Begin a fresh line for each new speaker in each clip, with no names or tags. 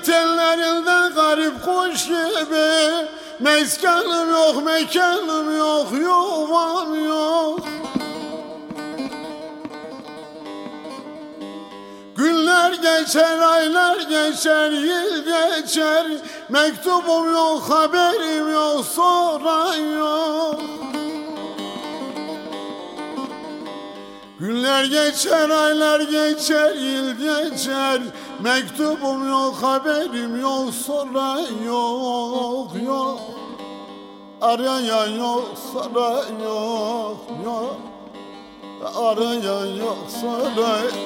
tellerinde garip kuş gibi, meskanım yok, mekanım yok, yuvam yok. Günler geçer, aylar geçer, yıl geçer, mektubum yok, haberim yok, soran yok. Günler geçer, aylar geçer, yıl geçer, mektubum yok, haberim yok, soran yok, yok. Arayan yok, soran yok, yok. Arayan yok, soran yok.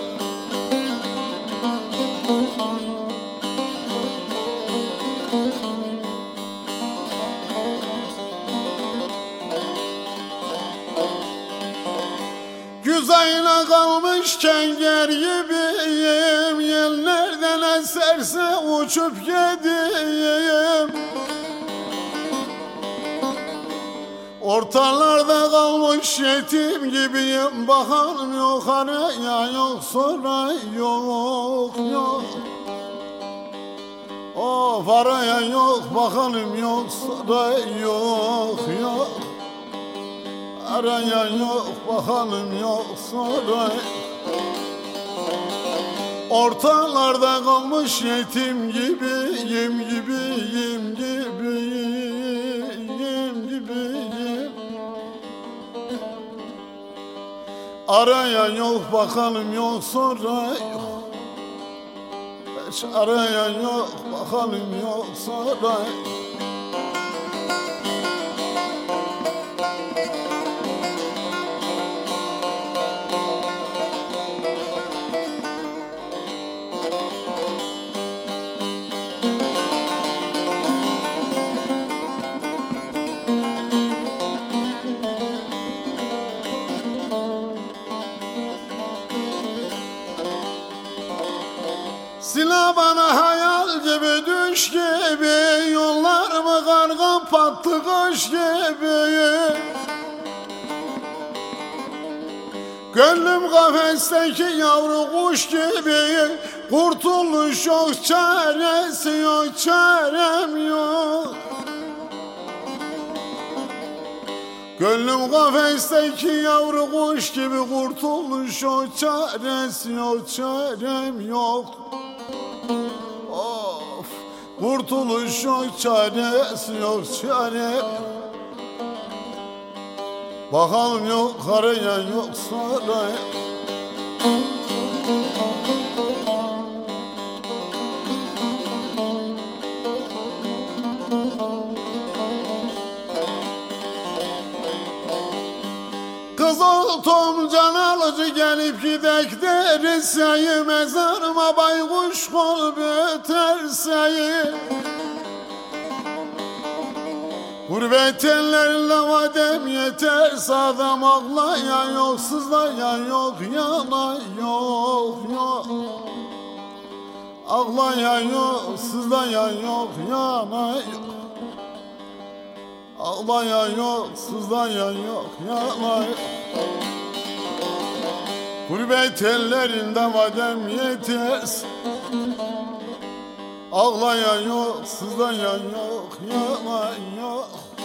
Güz ayına kalmışken ger gibiyim, yel nereden eserse uçup gideyim. Ortalarda kalmış yetim gibiyim, bakanım yok, arayan yok, soran yok, yok. Of, arayan yok, bakanım yok, soran yok, yok. Arayan yok, bakanım yok, soran. Ortalarda kalmış yetim gibiyim, gibiyim, gibiyim, gibiyim. Arayan yok, bakanım yok, soran yok. Hiç arayan yok, bakanım yok, soran. Silah bana hayal gibi, düş gibi, yollarımı karga pattı kuş gibi. Gönlüm kafesteki yavru kuş gibi, kurtuluş yok, çaresi yok, çarem yok. Gönlüm kafesteki yavru kuş gibi, kurtuluş yok, çaresi yok, çarem yok. Of, kurtuluş yok, çaresi yok, çarem. Bakalım yok, arayan yok, soran. Kız oldum can alıcı, gelip gidek derseyi, mezarıma baykuş kol böterseyi. Gurbet ellerle vadem yeter, sağdam ağlayan yok, sızlayan yok, yalan yok, yok. Ağlayan yok, sızlayan yok, yalan yok. Ağlayan yok, sızlayan yok, yalan yok. Gurbet ellerinde vadem yeter, ağlayan yok, sızlayan yok, yalan yok.